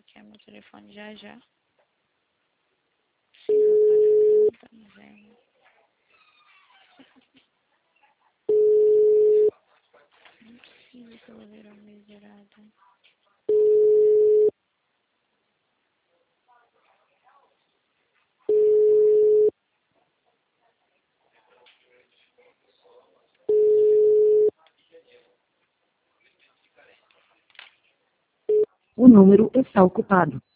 bloquear meu telefone já já. Possível, cara. Não tá dizendo. Não é possível que ela virou miserável. O número está ocupado.